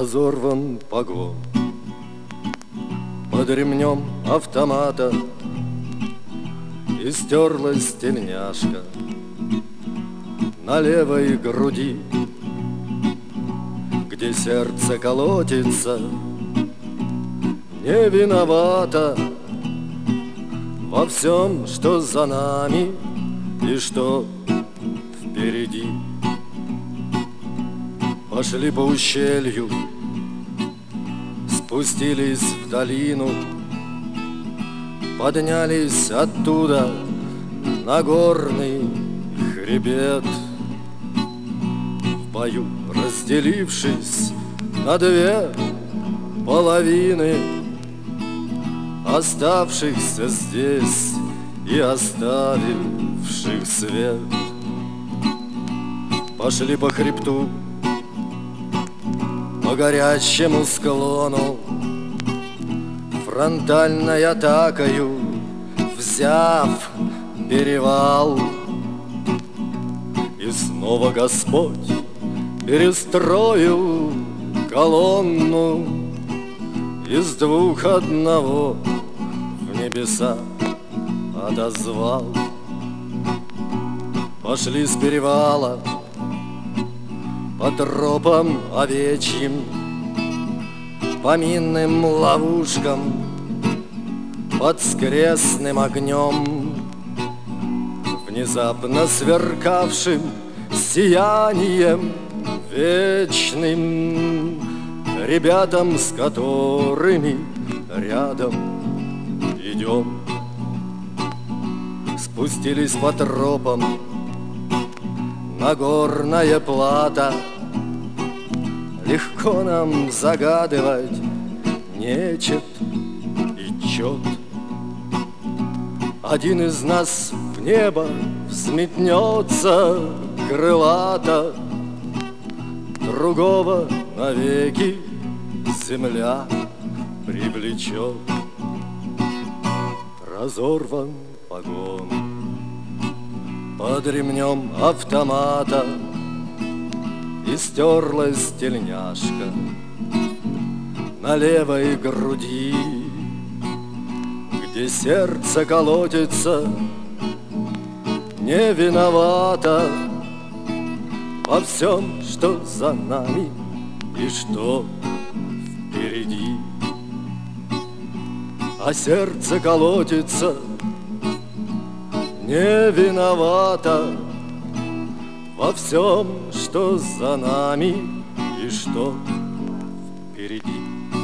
Разорван погон под ремнем автомата, и стерлась тельняшка на левой груди, где сердце колотится, не виновата во всем, что за нами и что впереди. Пошли по ущелью, спустились в долину, поднялись оттуда на горный хребет, в бою разделившись на две половины, оставшихся здесь и оставивших свет. Пошли по хребту, по горячему склону, фронтальной атакою взяв перевал. И снова Господь перестроил колонну, из двух одного в небеса отозвал. Пошли с перевала по тропам овечьим, по минным ловушкам, под скрестным огнем, внезапно сверкавшим сиянием вечным, ребятам, с которыми рядом идем. Спустились по тропам на горное плато, легко нам загадывать нечет и чет. Один из нас в небо взметнется крылато, другого навеки земля привлечет. Разорван погон под ремнем автомата, и стерлась тельняшка на левой груди, где сердце колотится, не виновата во всем, что за нами и что впереди. А сердце колотится, не виновата во всем, что за нами и что впереди.